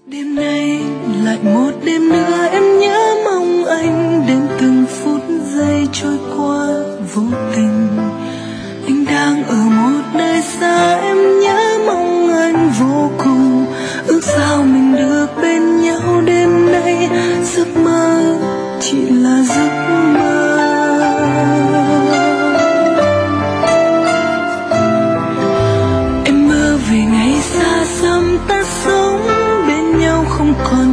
Đêm nay lại một đêm nữa em nhớ mong anh, đến từng phút giây trôi qua vô tình. Anh đang ở một nơi xa, em nhớ mong anh vô cùng. Ước sao mình được bên nhau đêm nay, giấc mơ chỉ là giấc mơ. Em mơ về ngày xa xăm ta sống bên nhau không còn